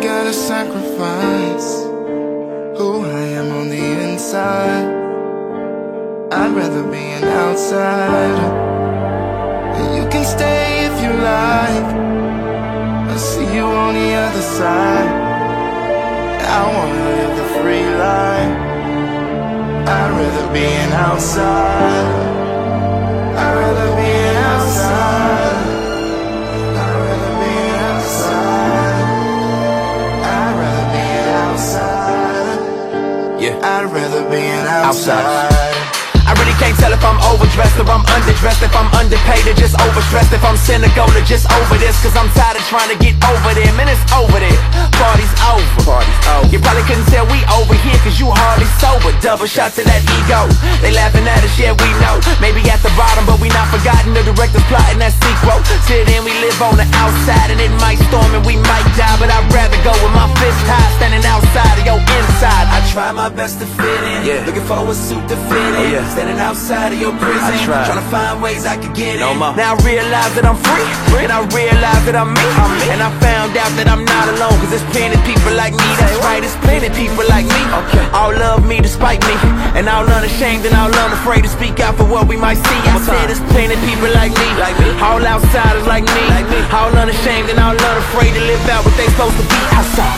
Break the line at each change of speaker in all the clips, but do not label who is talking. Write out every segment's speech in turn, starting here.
gotta sacrifice who I am on the inside, I'd rather be an outsider. You can stay if you like, I'll see you on the other side. I wanna live the free life, I'd rather be an outsider. I'd rather be an outsider. I'd rather be an outsider. I'd rather be an outsider. Yeah, I'd rather be an outsider.
I really can't tell if I'm overdressed or I'm underdressed, if I'm underpaid or just overstressed, if I'm cynical or just over this, cause I'm tired of trying to get over there. Man, it's over there, party's over. You probably couldn't tell we over here cause you hardly sober. Double shot to that ego, they laughing at us, yeah we know. Maybe at the bottom but we not forgotten, the director's plotting that sequel. Till then we live on the outside and it might storm and we might die, but I'd rather go with my fist high, standing outside of your inside. I try my best to fit in, looking for a suit to fit in, standing outside of your prison, trying to find ways I could get in. Now I realize that I'm free, and I realize that I'm me, and I found out that I'm not alone, cause there's plenty people like me. That's right, there's plenty people like me, all love me despite me, and all unashamed and all unafraid to speak out for what we might see. I said there's plenty people like me, all outsiders like me, all unashamed and all unafraid to live out what they supposed to be outside.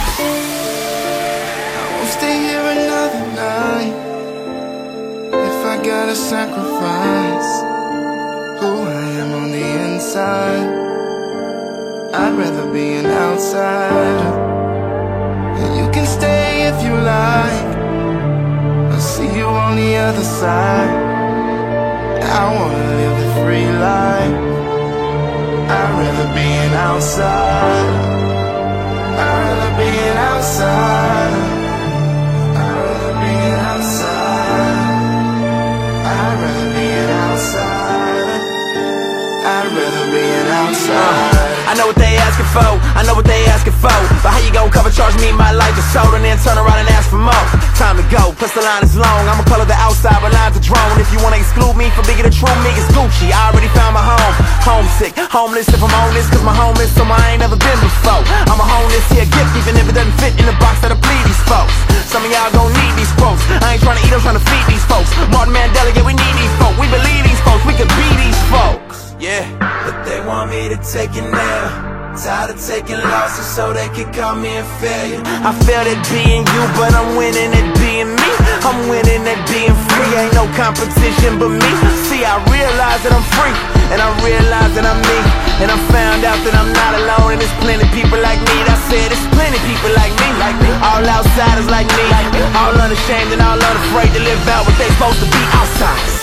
I won't stay here another night if I gotta sacrifice who I am on the inside. I'd rather be an outsider. You can stay if you like, I'll see you on the other side. I wanna live the free life, I'd rather be an outsider. I'd rather be an outsider. I'd rather be an outsider. I'd rather be an outsider. I'd rather be an outsider.
I know what they asking for, I know what they asking for, but how you gon' cover charge me my life is sold and then turn around and ask for more? Time to go, plus the line is long, I'ma color the outside but lines are drawn. If you wanna exclude me from being the true me, it's Gucci. I already found my home, homesick, homeless if I'm honest, cause my home is somewhere I ain't never been before. I'ma hone this here gift even if it doesn't fit in the box that'll please these folks. Some of y'all gon' need these quotes, I ain't trying to eat, I'm trying to feed these folks. Martin Mandela, yeah we need these folks, we believe these folks, we could be these folks. Yeah, but they want me to take it now. Tired of taking losses so they can call me a failure. I failed at being you, but I'm winning at being me. I'm winning at being free, ain't no competition but me. See, I realize that I'm free, and I realize that I'm me, and I found out that I'm not alone, and there's plenty people like me. I said there's plenty people like me, all outsiders like me, all unashamed and all unafraid to live out what they supposed to be outsiders.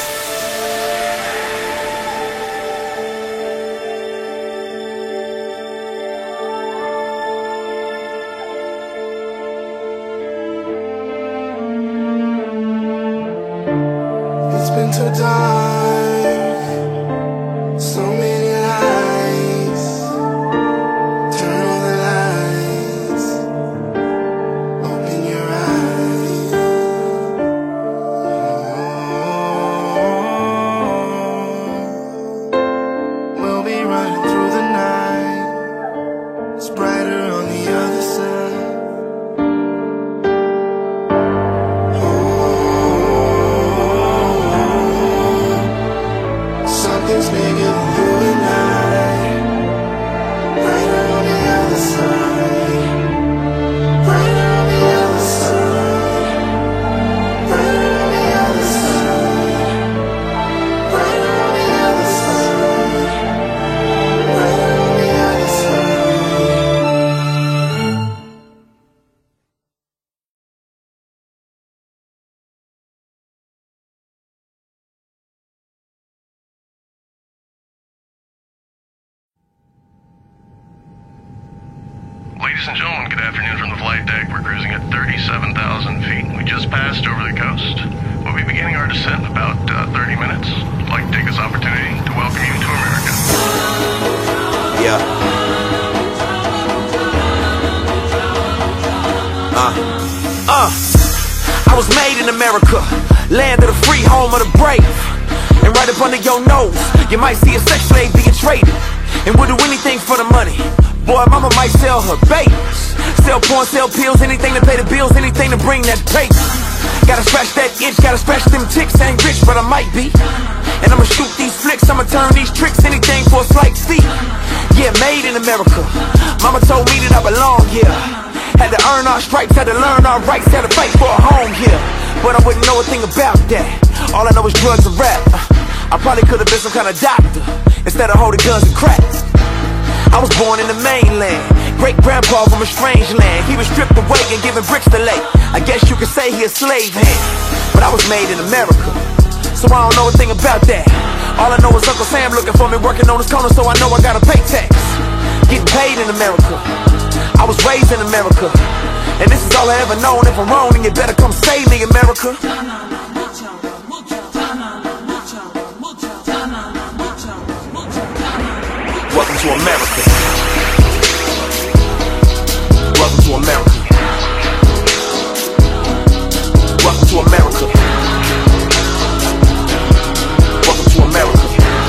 It's been too dark, so many lights. Turn on the lights, open your eyes. We'll be running through the night, it's brighter on the other side. Something's bigger than you and I. Brighter on the other side. Brighter on the other side. Brighter on the other side. Brighter on the other side. Brighter on the other side.
Ladies and gentlemen, good afternoon from the flight deck. We're cruising at 37,000 feet. We just passed over the coast. We'll be beginning our descent in about 30 minutes. I'd like to take this opportunity to welcome you to America.
Yeah. I was made in America, land of the free, home of the brave. And right up under your nose, you might see a sex slave being traded, and would do anything for the money. Boy, mama might sell her babies. Still sell porn, sell pills, anything to pay the bills, anything to bring that paper. Gotta scratch that itch, gotta scratch them ticks. Ain't rich, but I might be. And I'ma shoot these flicks, I'ma turn these tricks, anything for a slight fee. Yeah, made in America. Mama told me that I belong here. Had to earn our stripes, had to learn our rights, had to fight for a home here. But I wouldn't know a thing about that. All I know is drugs and rap. I probably could've been some kind of doctor instead of holding guns and crack. I was born in the mainland, great-grandpa from a strange land. He was stripped away and given bricks to lay. I guess you could say he a slave hand, but I was made in America, so I don't know a thing about that. All I know is Uncle Sam looking for me, working on his corner, so I know I gotta pay tax. Getting paid in America, I was raised in America, and this is all I ever known. If I'm wrong, then you better come save me, America. Welcome to America. Welcome to America. Welcome to America. Welcome to America.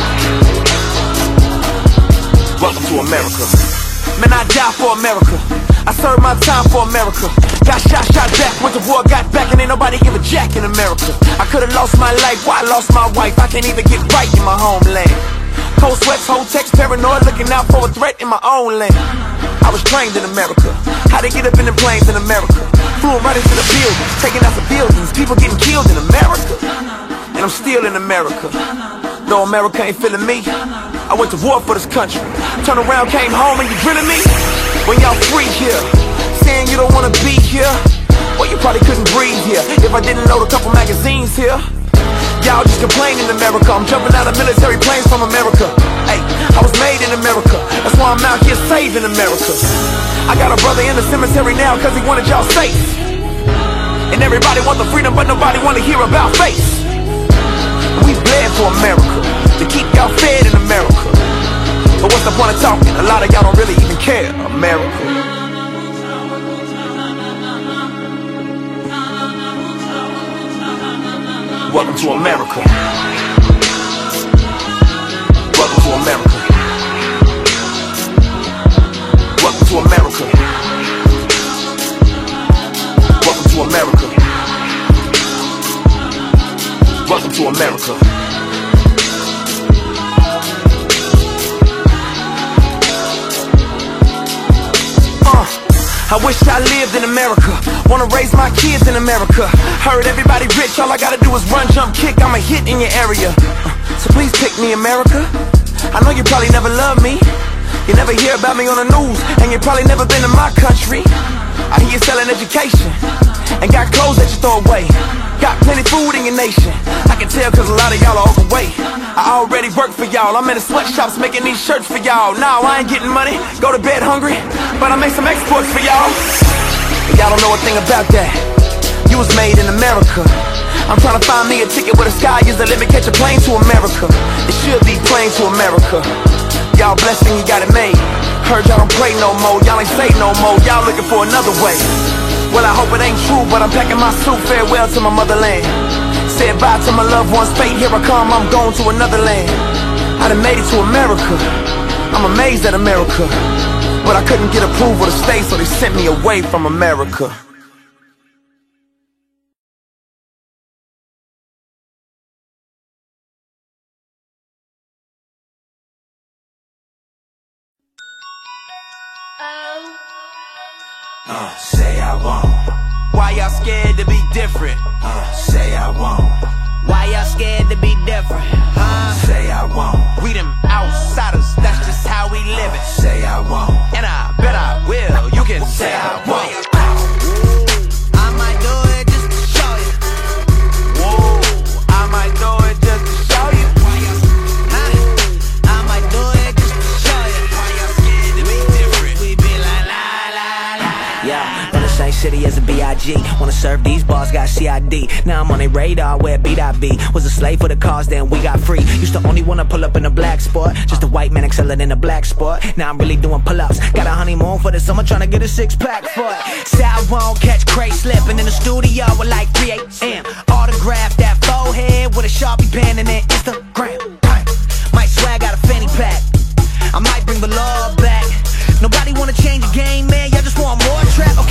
Welcome to America. Man, I die for America. I served my time for America. Got shot back, went to war, got back, and ain't nobody give a jack in America. I could've lost my life, why I lost my wife? I can't even get right in my homeland. Cold sweats, whole text, paranoid, looking out for a threat in my own land. I was trained in America. How they get up in the planes in America? Flew right into the buildings, taking out the buildings, people getting killed in America. And I'm still in America. No, America ain't feeling me. I went to war for this country. Turned around, came home, and you drilling me? When y'all free here, saying you don't wanna be here, well, you probably couldn't breathe here if I didn't load a couple magazines here. Y'all just complaining in America. I'm jumping out of military planes from America. Hey, I was made in America. That's why I'm out here saving America. I got a brother in the cemetery now cause he wanted y'all safe. And everybody want the freedom, but nobody want to hear about faith. And we bled for America, to keep y'all fed in America. But what's the point of talking? A lot of y'all don't really even care, America. Welcome to America. Welcome to America. Welcome to America. Welcome to America. Welcome to America. I wish I lived in America. Wanna raise my kids in America. Heard everybody rich, all I gotta do is run, jump, kick. I'm a hit in your area. So please pick me, America. I know you probably never loved me. You never hear about me on the news, and you probably never been to my country. I hear you selling education, and got clothes that you throw away. Got plenty food in your nation. I can tell cause a lot of y'all are overweight. I already work for y'all. I'm in the sweatshops making these shirts for y'all. Nah, I ain't getting money, go to bed hungry, but I make some exports for y'all. Y'all don't know a thing about that. You was made in America. I'm trying to find me a ticket where the sky is the limit. Catch a plane to America. It should be plane to America. Y'all blessed and you got it made. Heard y'all don't pray no more. Y'all ain't say no more. Y'all looking for another way. Well, I hope it ain't true, but I'm packing my suit. Farewell to my motherland. Said bye to my loved ones. Fate, here I come, I'm going to another land. I done made it to America. I'm amazed at America, but I couldn't get approval to stay, so they sent me away from America.
Say I won't.
Why y'all scared to be different?
Say I won't.
Why y'all scared to be different?
Say I won't.
We them outsiders, that's just how we live it.
Say I won't.
And I bet I will, you can say I won't. I might do it just to show you. Whoa, I might do it just to show you. I might do it just to show you. Why y'all scared to be different? We be like la la la.
Yeah, in the same city as a B.I.G. Wanna serve these bars, got C.I.D. Now I'm on their radar, where B.I.B. Was a slave for the cause, then we got free. Used to only wanna pull up in a black sport. Just a white man excelling in a black sport. Now I'm really doing pull-ups. Got a honeymoon for the summer, tryna get a six-pack for it. Say I won't catch Craig slipping in the studio at like 3 a.m. Autograph that forehead with a Sharpie pen and then Instagram. Might swag out a fanny pack. I might bring the law back. Nobody wanna change the game, man. Y'all just want more trap.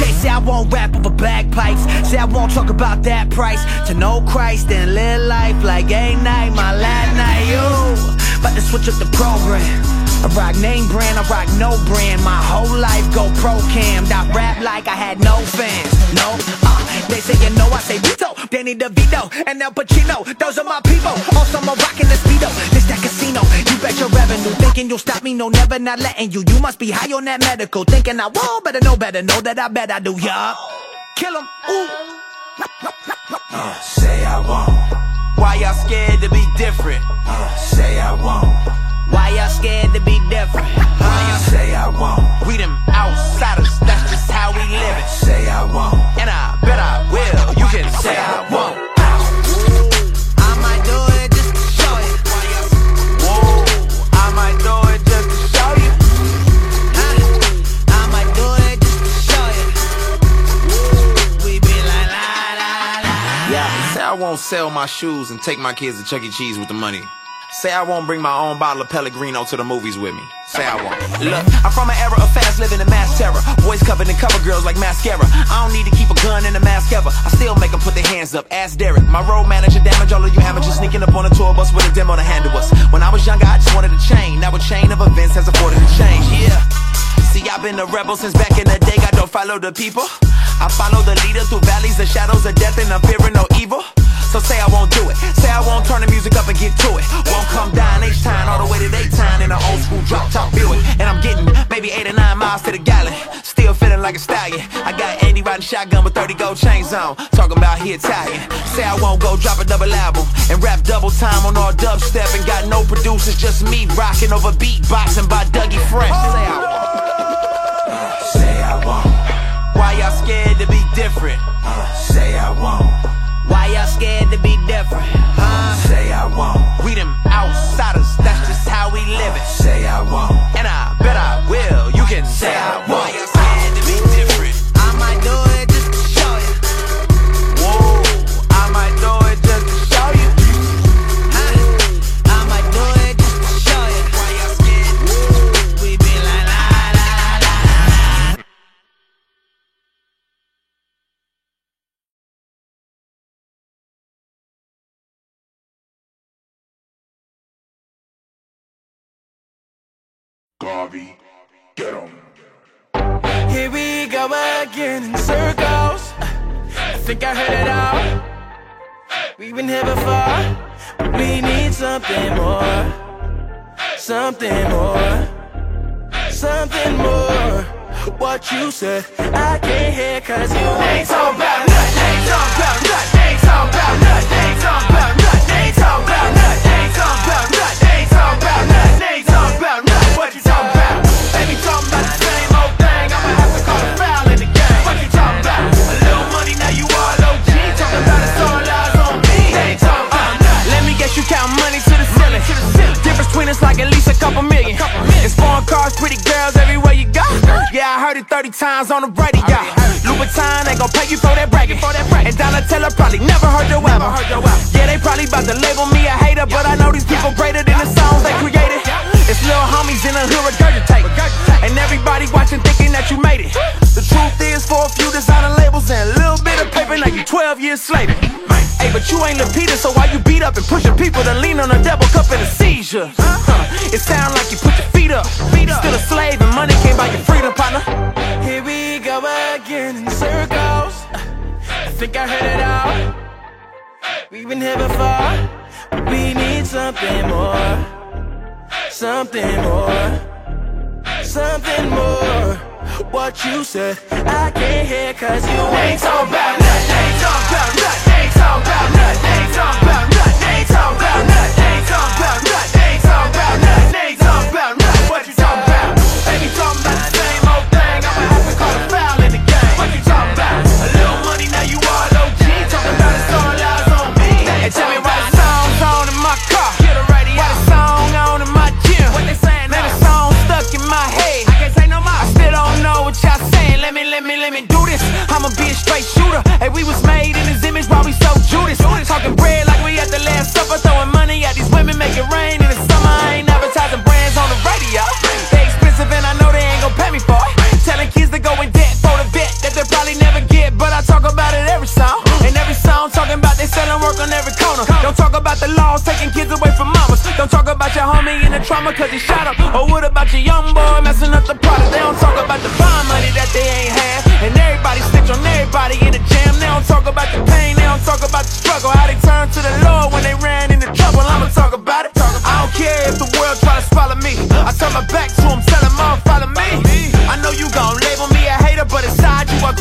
Say I won't talk about that price. To know Christ and live life like ain't night, my last night. You about to switch up the program. I rock name brand, I rock no brand. My whole life go pro-cammed. I rap like I had no fans. No, they say you know, I say Vito, Danny DeVito, and El Pacino. Those are my people. Also, I'm rocking the speedo. This that casino. You bet your revenue. Thinking you'll stop me, no, never, not letting you. You must be high on that medical. Thinking I won't, better know that I bet I do, yup. Kill 'em, ooh.
Say I won't. Why y'all scared to be different? Say I won't.
Why y'all scared to be different?
Say I won't. We them outsiders, that's just how we live it. Say I won't. And I bet I will. You can say I won't.
I might do it just to show you.
Whoa, I might do it just to show you.
I might do it just to show you. We be like la la la.
Yeah, say I won't sell my shoes and take my kids to Chuck E. Cheese with the money. Say I won't bring my own bottle of Pellegrino to the movies with me. Say I won't. Look, I'm from an era of fast living and mass terror. Boys covered in cover girls like mascara. I don't need to keep a gun in the mask ever. I still make them put their hands up. Ask Derek. My road manager damage all of you amateurs sneaking up on a tour bus with a demo to handle us. When I was younger, I just wanted a chain. Now a chain of events has afforded a change. Yeah. See, I've been a rebel since back in the day. I don't follow the people. I follow the leader through valleys of shadows of death, and I'm fearing no evil. So say I won't do it. Say I won't turn the music up and get to it. Won't come down H-Time all the way to Daytime in an old school drop top Buick. And I'm getting maybe 8 or 9 miles to the gallon. Still feeling like a stallion. I got Andy riding shotgun with 30 gold chains on. Talking about he Italian. Say I won't go drop a double album and rap double time on all dubstep. And got no producers, just me rocking over beatboxing by Dougie Fresh. Say I won't. Say I won't. Why y'all scared to be different? Say I won't.
Why y'all scared to be different?
Say I won't. We them outsiders, that's just how we live it. Say I won't. And I bet I will. You can say I won't. Why y'all scared to be different?
I might do it just to show you.
Whoa, I might do it just to show you.
I might do it just to show you.
Why y'all scared?
We be like la la la.
Garvey, get 'em.
Here we go again in circles. I think I heard it all. We've been here before, but we need something more. Something more. Something more. What you said, I can't hear 'cause you ain't talking about nothing. Ain't talking about nothing. Ain't talking about nothing. Ain't talking about nothing. Ain't talking about nothing. Ain't talking about nothing. Ain't talking about nothing. Ain't talking about nothing. What you talking about? Baby talking about the same old thing. I'ma have to call a foul in the game. What you talking about? A little money, now you all OG. Talking about it's all eyes on me. Ain't talking about nothing.
Let me guess you count money to the ceiling. Difference between us like at least a couple million. It's foreign cars, pretty girls everywhere you go. Yeah, I heard it 30 times on the radio. Louboutin ain't gon' pay you for that bragging. And Donatella probably never heard your album. Yeah, they probably about to label me a hater, but I know these people greater than the songs they created. It's little homies in the hood regurgitate, and everybody watching thinking that you made it. The truth is, for a few designer labels and a little bit of paper, like you 12 years slated. Hey, but you ain't Lil Peter, so why you beat up and pushing people to lean on a double cup in a seizure? It sound like you put your feet up. Still a slave and money can't buy your freedom, partner.
Here we go again in circles. I think I heard it all. We've been here before, but we need something more. Something more. Something more. What you said, I can't hear 'cause you ain't talking about nothing. Ain't talking about nothing. Ain't talking about nothing. Ain't talking about nothing. Ain't talking about nothing. Ain't talking about nothing. Ain't talking about nothing. Ain't talking about nothing. What you talking about? Baby talking about the same old thing. I'ma have to call a foul in the game. What you talking about? A little money, now you all OG. Talking about it's all eyes on me.
And tell me why the song's on in my car. Why the song on in my gym.
What they saying
Man,
now?
the song stuck in my head.
I can't say no more.
I still don't know what y'all saying. Let me do this. I'ma be a straight shooter. Hey, we was made in his image while we so Judas. Talking bread like we at the Last Supper. Throwing money at these women, make it rain in the summer. I ain't advertising brands on the radio. They expensive and I know they ain't gon' pay me for it. Telling kids to go in debt for the vet that they'll probably never get. But I talk about it every song.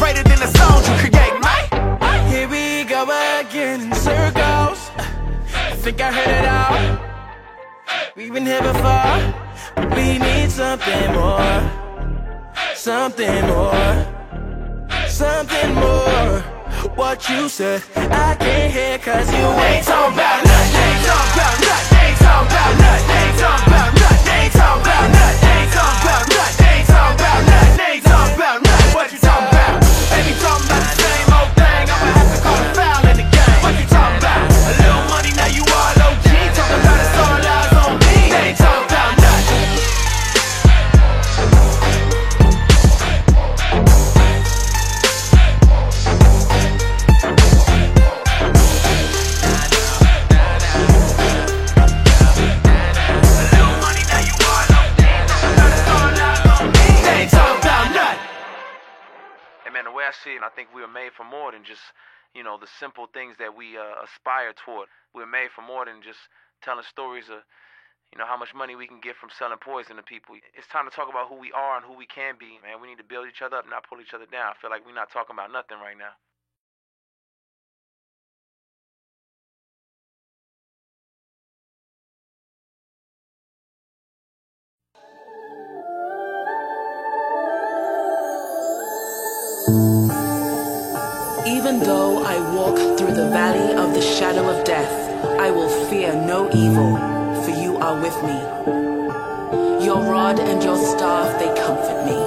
greater than the songs you create, mate.
Here we go again in circles. I think I heard it all. We've been here before, but we need something more. Something more. Something more. What you said, I can't hear, cause you ain't talking about nothing. Ain't talking about nothing. Ain't talking about nothing. Ain't talking about nothing. Ain't talking about nothing. Ain't talking about nothing. Ain't talking about nothing. Ain't talking about nothing. What you talking about? Baby talking about the same old thing. I'ma have to call a foul in the game. What you talking about? A little money, now you all OG. Talking about it's all eyes on me. Ain't talking about nothing.
The way I see it, I think we were made for more than just, you know, the simple things that we aspire toward. We're made for more than just telling stories of, you know, how much money we can get from selling poison to people. It's time to talk about who we are and who we can be, man. We need to build each other up, not pull each other down. I feel like we're not talking about nothing right now.
Even though I walk through the valley of the shadow of death, I will fear no evil, for you are with me. Your rod and your staff, they comfort me.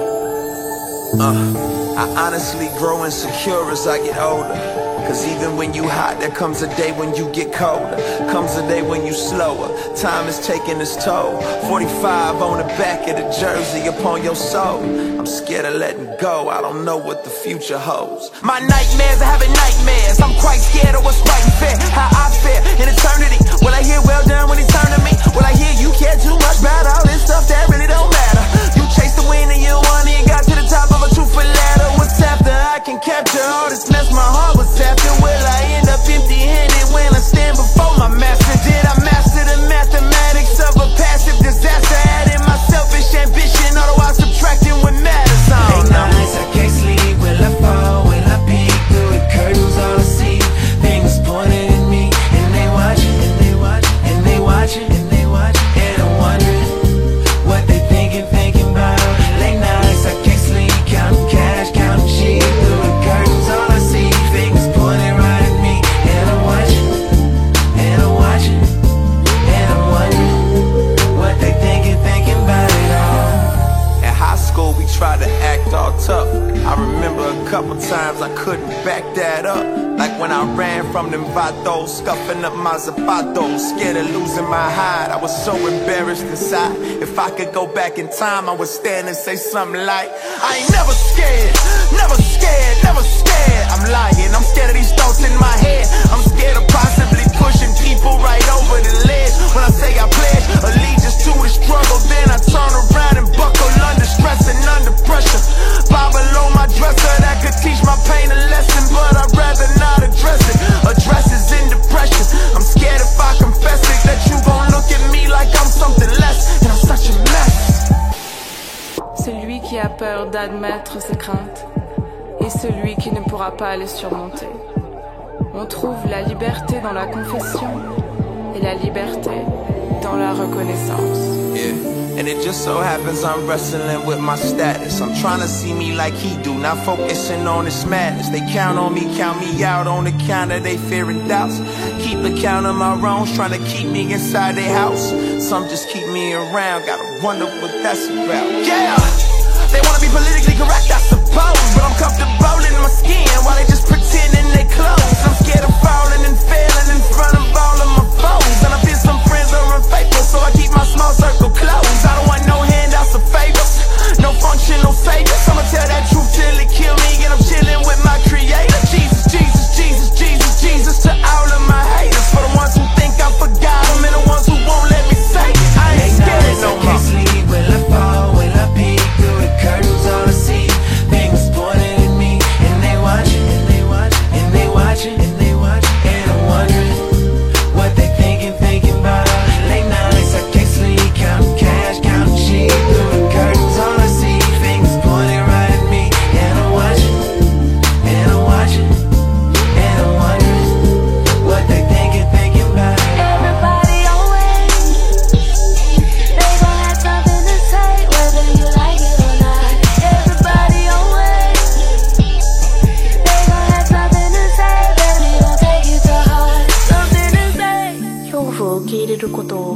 I honestly grow insecure as I get older. Cause even when you hot, there comes a day when you get colder. Comes a day when you slower. Time is taking its toll. 45 on the back of the jersey upon your soul. I'm scared of letting go, I don't know what the future holds. My nightmares are having nightmares. I'm quite scared of what's right and fair. How I fare in eternity. Will I hear well done when he turn to me? Will I hear you care too much about all this stuff that really don't matter? You chased the wind and you won and got to the top of a truthful ladder. What's after I can capture all this mess my heart was after? Will I end up empty-handed when I stand before my master? Did I master the mathematics of a passive disaster? Adding my selfish ambition, otherwise subtracting what matters on.
Late nights I can't sleep. Will I fall? Will I peek through the curtains? All I see, fingers pointing at me, and they watching, and they watching, and they watching, and they watching, and I'm wondering what they thinking about. Late nights I can't sleep, counting cash, counting sheep through the curtains. All I see, fingers pointing right at me, and I'm watching, and I'm watching, and I'm wondering what they thinking about it all.
In high school we tried to act all tough. I remember a couple times I couldn't back that up. Like when I ran from them vatos, scuffing up my zapatos, scared of losing my hide. I was so embarrassed inside. If I could go back in time, I would stand and say something like, I ain't never scared, never scared, never scared. I'm lying, I'm scared of these thoughts in my head. I'm scared of possibly pushing people right over the ledge. When I say I pledge allegiance to the struggle, then I turn around and buckle under stress and under pressure. Bible on my dresser that could teach my pain a lesson, but I'd rather not address it. Addresses in depression. I'm scared if I confess it that you gon' look at me like I'm something less, and I'm such a mess.
Celui qui a peur d'admettre ses craintes est celui qui ne pourra pas les surmonter. On trouve la liberté dans la confession et la liberté dans la reconnaissance.
Yeah. And it just so happens I'm wrestling with my status. I'm trying to see me like he do, not focusing on this madness. They count on me, count me out on account of they fear and doubts. Keep account of my wrongs, trying to keep me inside their house. Some just keep me around, gotta wonder what that's about. Yeah! They wanna be politically correct, I suppose, but I'm comfortable in my skin while they just pretending they close. I'm scared of falling and failing in front of all of my foes, and I feel some friends are unfaithful, so I keep my small circle closed. I don't want no handouts or favors, no function, no saviors. I'ma tell that truth till it kill me, and I'm chilling with my creator. Jesus, Jesus, Jesus, Jesus, Jesus to all of my haters, for the ones who think I forgot them and the ones who won't let me say it. I ain't scared no more.
Will I fall? Will I peek through the curtains? All I see, fingers pointing at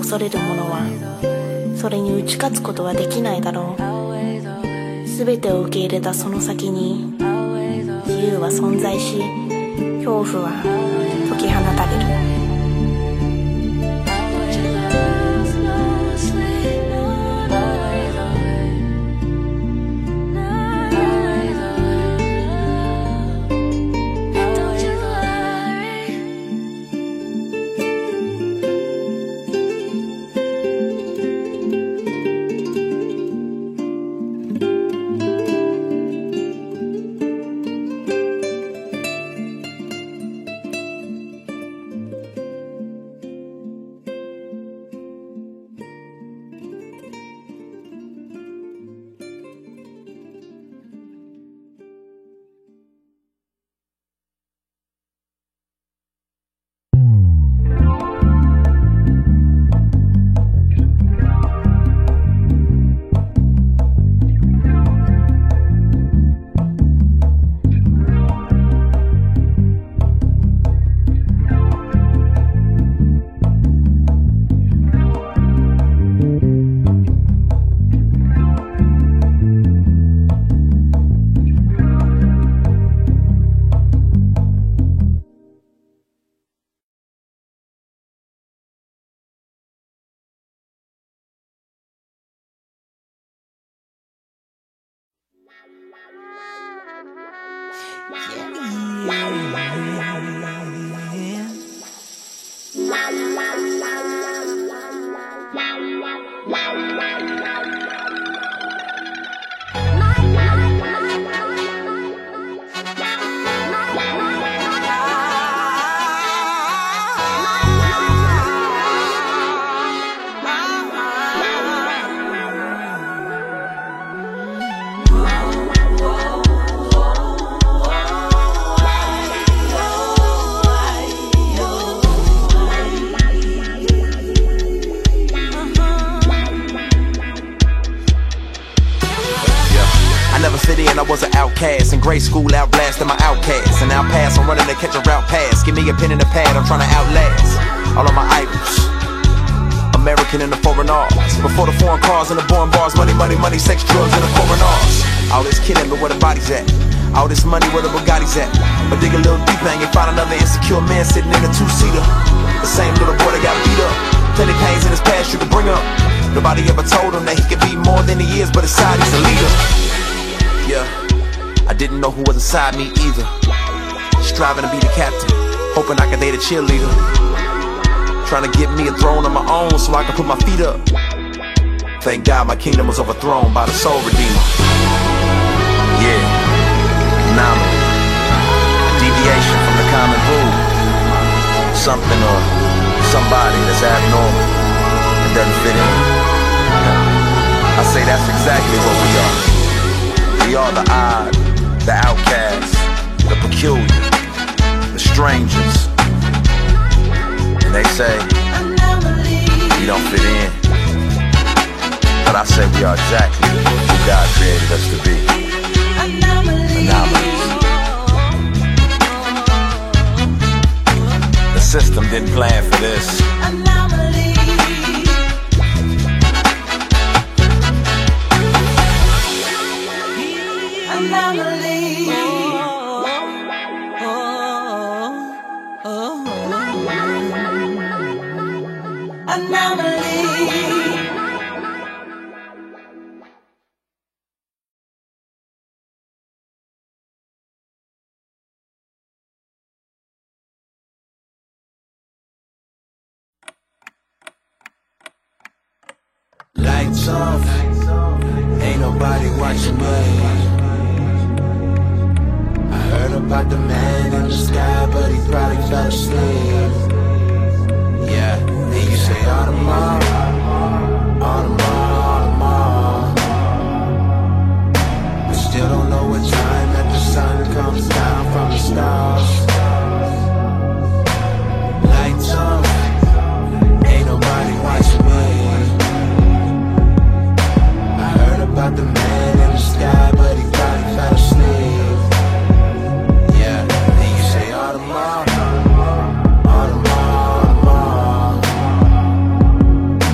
恐れる者はそれに打ち勝つことはできないだろう。全てを受け入れたその先に自由は存在し、恐怖は解き放たれる。
Grade school outblasting my outcasts, and now pass, I'm running to catch a route pass. Give me a pen and a pad, I'm trying to outlast all of my idols. American in the foreign arts, before the foreign cars and the boring bars. Money, money, money, sex, drugs, and the foreign arts. All this killing, but where the body's at? All this money, where the Bugatti's at? But dig a little deeper and you find another insecure man sitting in a two-seater. The same little boy that got beat up, plenty pains in his past you can bring up. Nobody ever told him that he could be more than he is, but inside he's a leader. Yeah, I didn't know who was inside me either. Striving to be the captain, hoping I could date a cheerleader. Trying to get me a throne of my own so I can put my feet up. Thank God my kingdom was overthrown by the soul redeemer. Yeah, anomaly, deviation from the common rule. Something or somebody that's abnormal and doesn't fit in. I say that's exactly what we are. We are the odd, the outcasts, the peculiar, the strangers. And they say we don't fit in, but I say we are exactly who God created us to be. Anomalies. The system didn't plan for this. Lights off, ain't nobody watching me. I heard about the man in the sky, but he probably fell asleep. Yeah, and you say Audemars, Audemars, Audemars. I still don't know what time that the sun comes down from the stars. Lights off, ain't nobody watching me. About the man in the sky, but he probably fell asleep. Yeah, and you say Audemars, Audemars, Audemars.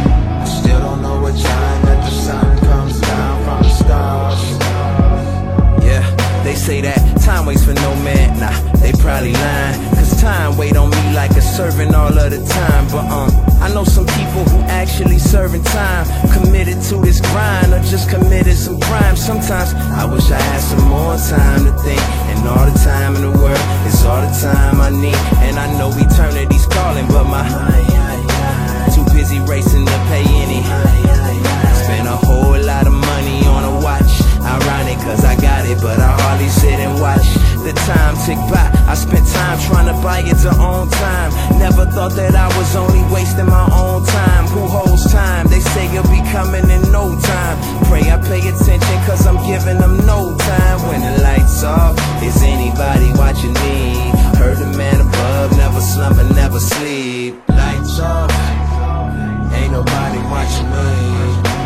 time waits for no man. Nah, they probably lying, cause time wait on me like a servant all of the time. But I know some people who actually serving time, committed to this grind or just committed some crime. Sometimes I wish I had some more time to think, and all the time in the world is all the time I need. And I know eternity's calling, but my too busy racing to pay any. Spend a whole lot of money on a watch. Ironic cause I got it, but I hardly sit and watch the time tick by. I spent time trying to buy it to own time. Never thought that I was only wasting my own time. Who holds time? They say you'll be coming in no time. Pray I pay attention cause I'm giving them no time. When the lights off, is anybody watching me? Heard the man above, never slumber, never sleep. Lights off, ain't nobody watching me.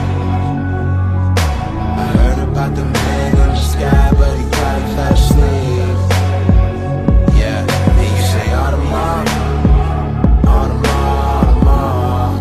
I heard about the man in the sky, but he probably fell asleep. Yeah, and you say Audemars, Audemars, Audemars.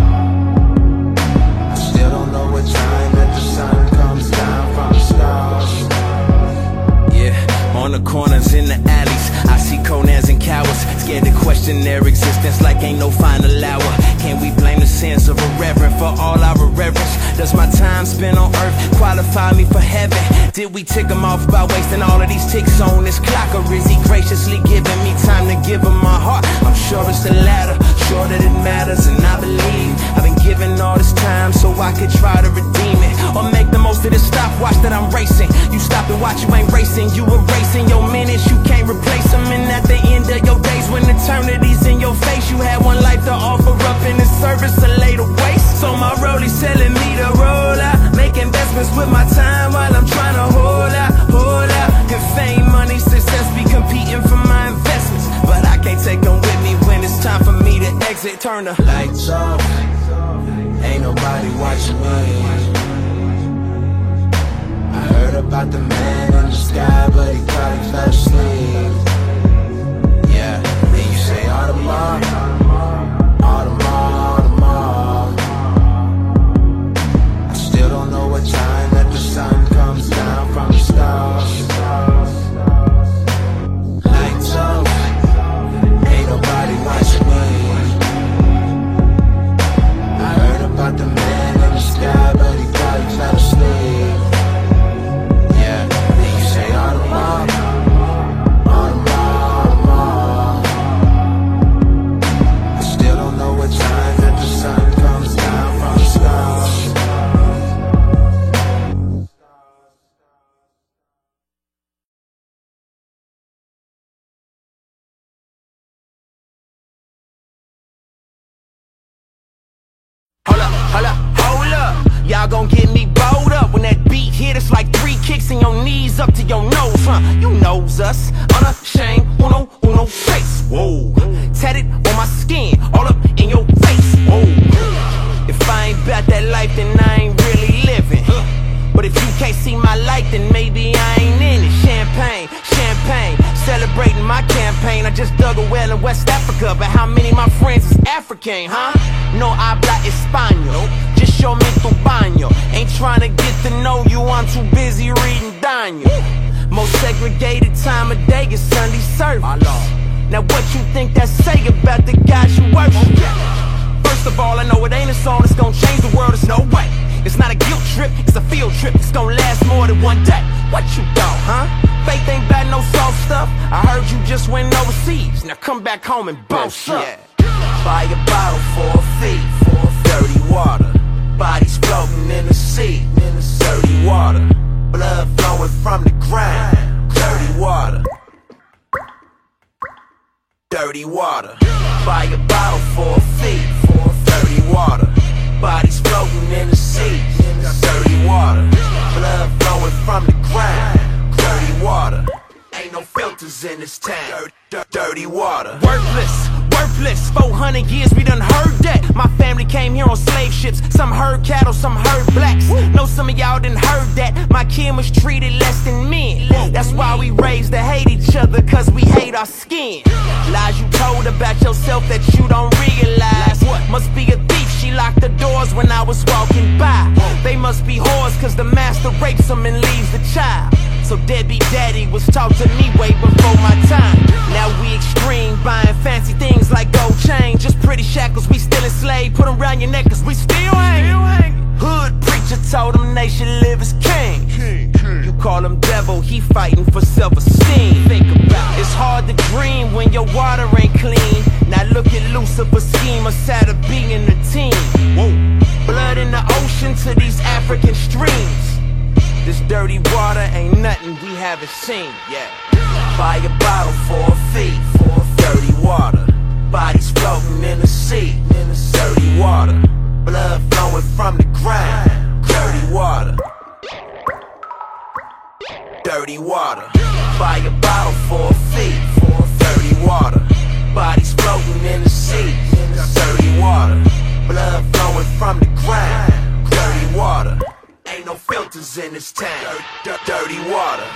I still don't know what time that the sun comes down from the stars. Yeah, on the corners in the alleys, I see Conans and cowards, scared to question their existence like ain't no final hour. Can we blame the sins of a reverend for all our irreverence? Does my time spent on earth qualify me for heaven? Did we tick him off by wasting all of these ticks on this clock? Or is he graciously giving me time to give him my heart? I'm sure it's the latter, sure that it matters, and I believe I've been given all this time so I could try to redeem it, or make the most of this stopwatch that I'm racing. You stop and watch, you ain't racing, you erasing your minutes, you can't replace them. And at the end of your days, when eternity's in your face, you had one life to offer up in this service to lay to waste. So my rollie's telling me to roll out, make investments with my time while I'm trying to hold out. And fame, money, success be competing for my investments, but I can't take them with me when it's time for me to exit. Turn the lights off, ain't nobody watching me. I heard about the man in the sky, but he probably fell asleep. Yeah, then you say Audemars, Audemars, Audemars. I still don't know what time that the sun comes down from the stars. Lights off, ain't nobody watching me. I heard about the man in the sky, but he probably fell asleep. Yeah, then you say Audemars, Audemars, Audemars. I still don't know what time that the sun comes down from the stars. Hold up, y'all gon' get me bowled up. When that beat hit, it's like 3 kicks in your knees up to your nose, huh? You knows us, unashamed, uno face. Whoa, tatted on my skin, all up in your face. Whoa, if I ain't about that life, then I ain't really living. But if you can't see my light, then maybe I ain't in it. Champagne, celebrating my campaign. I just dug a well in West Africa, but how many of my friends is African, huh? No habla español, just show me tu baño. Ain't trying to get to know you, I'm too busy reading Daniel. Most segregated time of day is Sunday service. Now what you think that say about the guys you worship? First of all, I know it ain't a song that's gonna change the world, it's no way. It's not a guilt trip, it's a field trip, it's gonna last more than one day. What you thought, huh? Faith ain't bad, no soft stuff. I heard you just went overseas, now come back home and boss up. Buy a bottle for a fee, for dirty water. Bodies floating in the sea, dirty water. Blood flowing from the ground, dirty water. Dirty water. Buy a bottle for a fee, for dirty water. Bodies floating in the sea, dirty water. Blood flowing from the ground, dirty water. Ain't no filters in this town, dirty water. Worthless, 400 years we done heard that. My family came here on slave ships. Some herd cattle, some herd blacks. Know some of y'all done heard that. My kin was treated less than men. That's why we raised to hate each other, cause we hate our skin. Lies you told about yourself that you don't realize. Must be a thief, she locked the doors when I was walking by. They must be whores, cause the master rapes them and leaves the child. So deadbeat daddy was taught to me way before my time. Now we extreme, buying fancy things like gold chain. Just pretty shackles, we still enslaved. Put them around your neck cause we still hanging. Hood preacher told him they should live as king. You call him devil, he fighting for self-esteem. Think about it. It's hard to dream when your water ain't clean. Now look at Lucifer's scheme, a sad of being a team. Blood in the ocean to these African streams. This dirty water ain't nothing we haven't seen, yeah. Buy a bottle for a fee, for dirty water. Bodies floating in the sea, dirty water. Blood flowing from the ground, dirty water. Dirty water. Buy a bottle for a fee, for dirty water. Bodies floating in the sea, dirty water. Blood flowing from the ground, dirty water. Ain't no filters in this town, dirty water.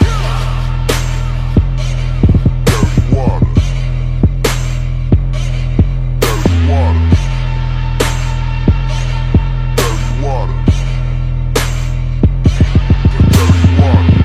Dirty water. Dirty water. Dirty water. Dirty water.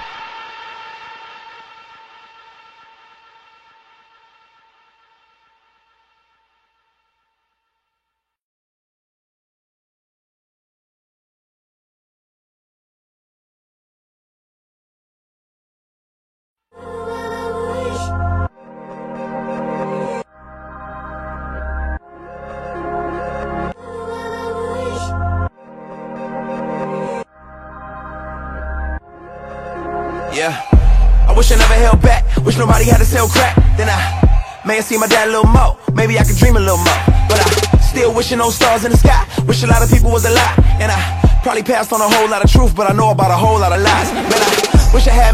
Yeah, I wish I never held back. Wish nobody had to sell crack. Then I may have seen my dad a little more. Maybe I could dream a little more. But I still wishing those stars in the sky. Wish a lot of people was alive. And I probably passed on a whole lot of truth, but I know about a whole lot of lies. Man, I wish I had